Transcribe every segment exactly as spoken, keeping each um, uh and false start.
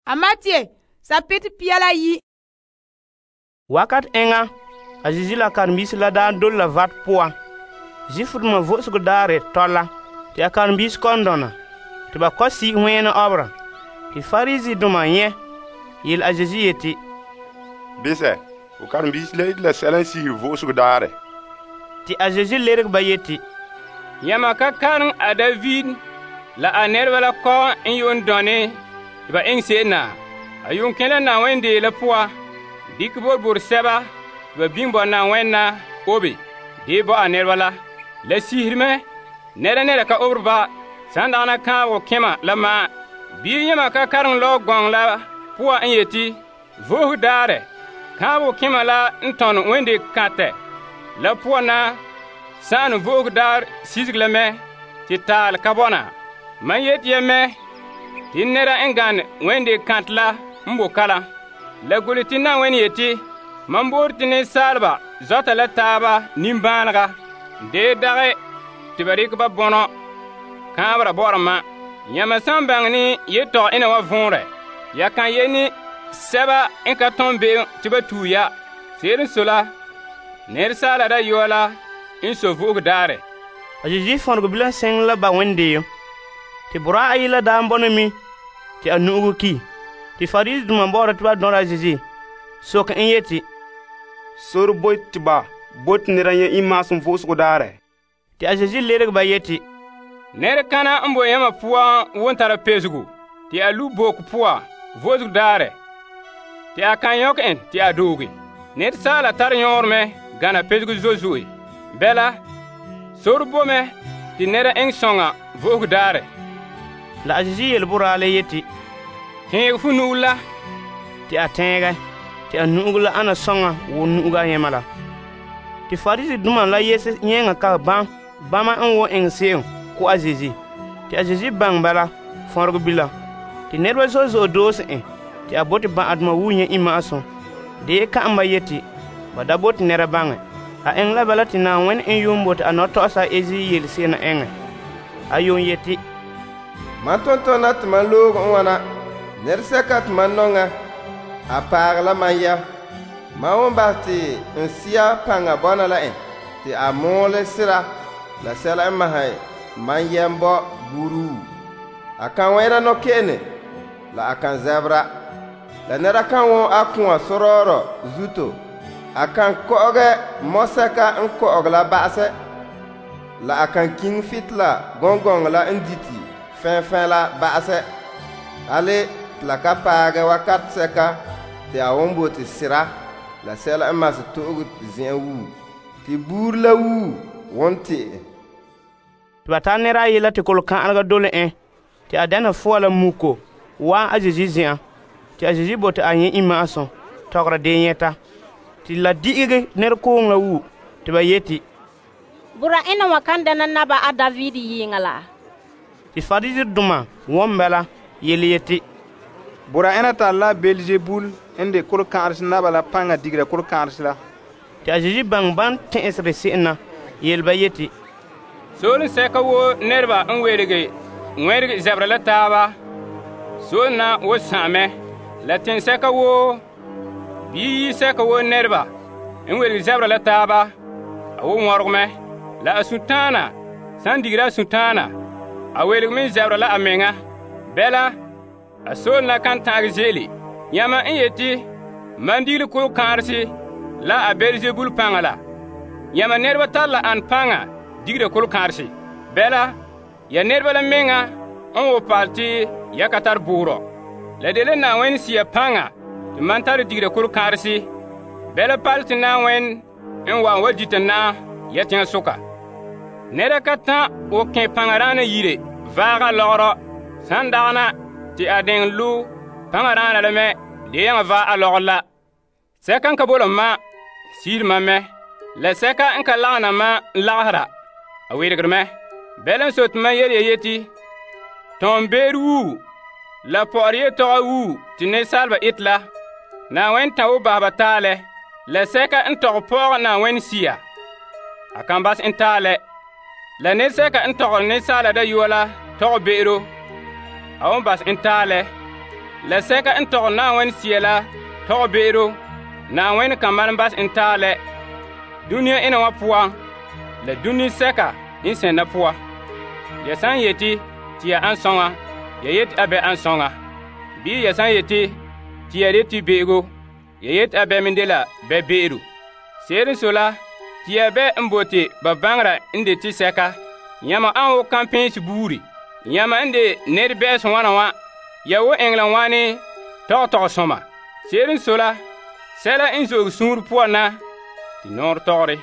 A Matthieu, chapitre piala yi. Wakat enga, a Jésus la karen-biis la daan dol la vat pʋa. Zɩfdmã vʋʋsg daare tola, tɩ a karen-biis kɔndɔna, tɩ ba kɔ sɩ wẽene obra. Tɩ Farizɩ-dʋmã yẽ yel a Jésus yetɩ: Bɩsɛ, fo karen-biis la la sɛl n sɩɩs vʋʋsg daare. Tɩ a Jésus lerg ba yetɩ: Yãmba ka kareng a David la a nedbã la kɔ n yʋʋn dõne tɩ ba eng seedna. A yʋʋn kẽ la na-wẽn deelã pʋga, dɩk bor-bor sɛba tɩ ba bĩng bao na-wẽnnã obe, dee bao a nedbã la. La sisdmɛ, neda neda ka obr ba, sã n dagna kãabg kẽma la maa. Bɩ yãmba ka kareng laoog gõng la pʋga n yetɩ: voosg daare, kãabg kẽma la n tõnd wẽnde kãtɛ. La pʋgã sãan voosg daar sisg lame tɩ taal ka bõna. Man yet yɛmɛ tɩ neda n gãnd wẽnde kãt la n bo kala. La gʋls tɩ na-wẽn yetɩ: mam boor tɩ ninsaalba zoata la taaba nimbãanega, dee dage tɩ ba rɩk ba bõnɔ kãabra baoormã. Yãmba sã n bãng ne yel-tog ẽna wã võorɛ, ya kan ye ne sɛba n ka tõnd beem tɩ ba tuu ya. Seed n sola, ned saala da yoala n so vʋʋg daare. A Jésus fõrg bilã sẽng la ba wẽndeem, tɩ bʋra a yɩla da n bõnemi tɩ a nu'ug ki. Tɩ Farizɩ-dʋmã baoodã tɩ ba dõr a Jésus, sok n yetɩ: Sor boe tɩ ba bot neda yẽ ĩ-maasem vʋʋsg daare. Tɩ a Jésus lerg ba yetɩ: ned kãna n bo yãmbã pʋgã wʋn tara pesgu, tɩ a lu book pʋga vʋʋsg daare, tɩ a kan yõk ẽn tɩ a dooge. Ned saala tar yõormɛ gãna pesg zoe-zoe. Bɛla, sor bome tɩ neda eng sõnga vʋʋsg daare. La a Jésus yel bʋra la yetɩ: tẽeg fu nugr la. Tɩ a tẽegɛ, tɩ a nu'ug la ãna sõnga wʋ nu'ug a yẽma la. Tɩ Farizɩ-dʋmã la yes yẽnga ka bãmb bãmba n wo eng seem kʋ a Jésus. Tɩ a Jésus bãng bala fõrg bila, tɩ nedbã zoe-zoe doos ẽ tɩ a bot bã'admã wuu yẽ ĩ-maasem. Dee kã'embã yetɩ ba da bot neda bãnge. A eng la bala tɩ na-wẽn n yʋʋm bot a no-toasa a Ezi yel-sẽnã ẽngẽ. A yʋʋm yetɩ: man tõn-tõnda tɩ man loog n wãna, ned sɛka tɩ man nonga, a paag la man ya. Man wẽn bas tɩ n sɩa pãnga bõna la ẽ, tɩ a moole sɩra la sɛl n masẽ man yɛm bao buuruu. A kan wẽeda no-ke'ene la a kan zɛbra, la neda kan wõ a kõa soroorɔ zuto. A kan ko'ogɛ mo-sɛka n ko'og la ba'sɛ, la a kan kĩng fɩtla gõng-gõng la n diti fẽ-fẽ la ba'sɛ. Ale tɩ la ka paagɛ wakat sɛka tɩ a wẽn bo tɩ sɩra la sɛl n mas to'og zẽ wuu, tɩ buur la wuu wẽn tɩ'ɛ. Tɩ ba tar ned a yella tɩ kol-kã'anegã dol ẽ, tɩ a dɛna fʋa la muko wa a Jésus zɩã, tɩ a Jésus bot a yẽ ĩ-maasem togra dee yẽta. Tɩ la dɩ'g ned koongã wuu, tɩ ba yetɩ: bʋra ẽna wã kan dɛna naba a David yɩɩngã la. Tɩ Farizɩ-dʋmã wõn bala yel yetɩ: bʋra ẽna tar la Belzebul n de kʋr-kãads naba la pãnga digra kʋr-kãads la. Tɩ a Jésus bãng bãn tẽesd se'enã, yel ba yetɩ: sool n sɛka wo nedbã n weerge wẽdg zɛbra la taaba, soolnã wo sãamɛ. La tẽn sɛka wo bɩ yi sɛka wo nedbã n welg zɛbra la taaba, a wo wõrgmɛ. La a sũ-tãanã sã n digra a sũ-tãanã, a welgme zɛbra la a menga. Bɛla, a soolnã kan tãag zeele. Yãmba n yetɩ man digl kʋl-kãadse la a Belzebul pãnga la. Yãmba nedbã tar la ãn pãnga digra kʋl-kãadse. Bɛla, ya nedbã la menga n wo paal tɩ ya ka tar bʋʋrɔ. La de la na-wẽn sɩya pãnga tɩ man tar digra kʋl-kãadse. Bɛla paal tɩ na-wẽn n wa n wa dit n na ya tẽngã sʋka. Neda ka tã wo kẽ pãnga rãanã yire vaagã lɔgrɔ, sã n dagna tɩ a dẽng lu pãnga rãanã lame dee yãngã va a lɔgr la. Sɛka n ka bolmã siidmã mɛ, la sɛka n ka lagnamã n lagsda, a welgdmɛ. Bɛl n sot man yel ya yetɩ: tõnd beed wuu la paoor ye-toagã wuu tɩ ninsaalba et la. Na-wẽn tã wo basba taalɛ, la sɛka n tog paoog na-wẽn sia, a kan bas n taalɛ. La ned sɛka n togr ninsaala da yoala tog be'ero, a wẽn bas n taalɛ. la sɛka n tɔg na wẽn sia la tɔg beero na wẽn kan maan bas n taale dũniyã ẽna wã pʋa la dũni sɛka n sẽnda pʋa. Ya sã n yetɩ tɩ ya ãn-sõŋa, ya yet a bɛ ãn-sõŋa, bɩ ya sã n yetɩ tɩ ya de tɩ beego, ya yet a bɛ min de la bɛ beeru. Seed n sola tɩ ya bɛ n bote ba bãngra n de tɩ sɛka, yãma ãn wo kãn pẽes buuri, yãma n de ned bɛɛs wãna wã, ya wo ẽngla wãne tɔg-tɔg sõma. Seed n sola sɛla n zoog sũur pʋa na tɩ noor tɔgre.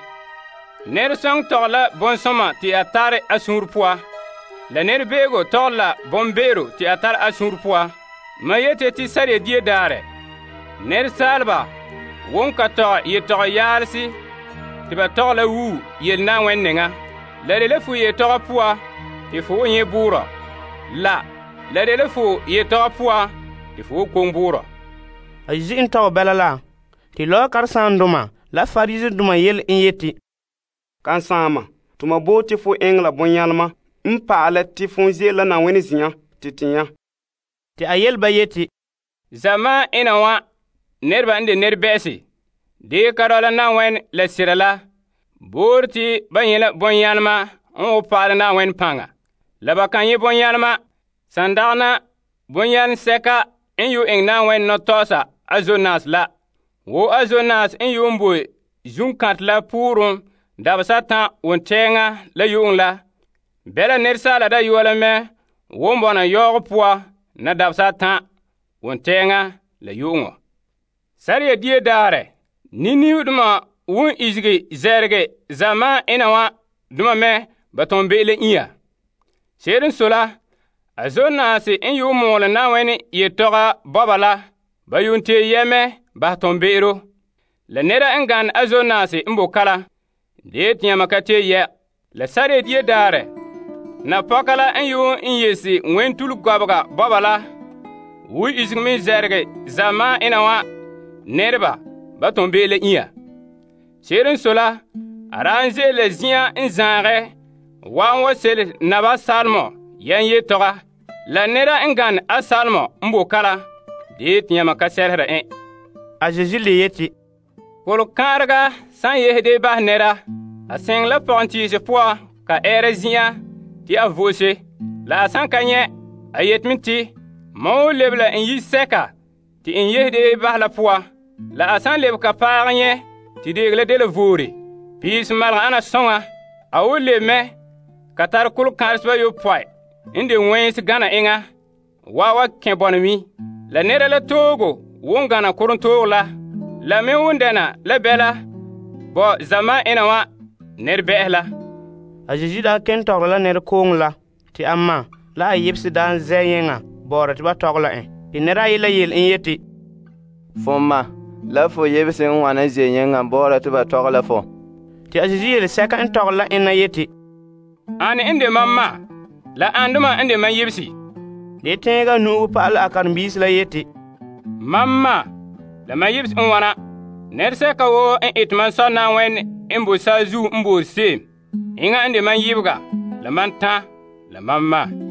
Ned sõng tɔg la bõn-sõma tɩ a tar a sũur pʋa, la ned beego tɔg la bõn-beero tɩ a tar a sũur pʋa. Ma yete tɩ sar-ya die daare, ned saalba wʋm ka tɔg yel-tɔg yaalsi tɩ ba tɔg la wuu yel na wẽn nengã, la de la fu yel-tɔgã pʋa tɩ fo wo yẽ bʋʋrɔ, la la de la fo yel-tɔgã pʋa tɩ fo wo kong bʋʋrɔ. A Zezi n tɔg bɛla la tɩ laoog-kãrsãam-dʋma la Fariisẽ-dʋma yell n yetɩ: Kãnsãama, tɩ ma boog tɩ fo ẽngla bõn-yãlma n paala tɩ fõ zeela na wẽn zĩyã tɩ tɩ yã. Tɩ a yel-ba yetɩ: Zãma ẽna wã nedbã n de ned bɛɛse, dee ka rao la na wẽn la sɩda la, boor tɩ ba yẽ la bõn-yãlma n wo paal na wẽn pãnga, la ba kan yẽ bõn-yãlma, sãn dag na bõn-yãlm sɛka n yʋ ẽng na wẽn no-taoosã a Zonaas la. Wo a Zonaas n yʋ n bo zũ-kãt la pʋʋrẽ dabsa tã wʋn-tɛɛngã la yʋng la, bɛla ned saala da yoolame wo n bõna yaoog pʋa na dabsa tã wʋn-tɛɛngã la yʋngɔ. Sar-ya die daare, nin-niudmã wʋn isgi zɛrge zãma ẽna wã dũmã me ba tõnd be'ele ĩa. Seed n sola, a Zonaas n yʋ n moole na wẽn yel-tɔgã baoba la, ba yʋn tee yɛmɛ bas tõnd be'ero. La neda n gãnd a Zonaas n bo kala, dee tɩ yãmã ka tee yɛ. La sar-ya die daare, na-pɔka la n yʋ n yesi wẽn-tul goabga baoba la, wu isg me zɛrge zãma ẽna wã nedba ba tõnd beele ĩa. Seed n sola, a ra n zeele zĩyã n zãage wa n wa sel naba salmɔ yɛn yel-tɔga, la neda n gãnd a salmɔ n bo kala, dee tɩ yãmã ka sɛlsda ẽ. A Zezi le yetɩ: Pʋl-kãadga sã n yesde bas neda, a sẽng la pɔgn-tɩɩs pʋa ka ɛɛra zĩyã tɩ a voose, la a sã n ka yẽ, a yetme tɩ ma wo leb la n yi sɛka tɩ n yesde bas la pʋa, la a sã n leb ka paag yẽ tɩ deeg la de la voore, piis malg ãna sõŋa, a wo lebme ka tar kʋl-kãadsbã yopoe n de wẽns gãna ẽngã wa wa kẽ bõnemi, la neda la toogo wʋn gãna kʋrem-toog la, la me wʋn dɛna la bɛla bo zãma ẽna wã ned bɛ's la. A Zezi da ken tɔgla la ned koong la tɩ a ma la a yɩbs da n zɛ yẽngã baoora tɩ ba tɔgla ẽ. Tɩ ned a yella yel n yetɩ: Fo ma, la fo yebs n wãna zɛ yẽngã baoora tɩ ba tɔgla fo. Tɩ a Zezi yel sɛka n tɔgl la ẽnna yetɩ: Ãne n de mam ma, la ãndmã n de mam yibsi. Dee tẽegã nu'ug pa'al a karen-biis la yetɩ: Mam ma, la mam yibs n wãna. Ned sɛka wo n et man soa na wẽn n bo saazu n boor seem, yẽngã n de man yɩbga, la man tã, la mam ma.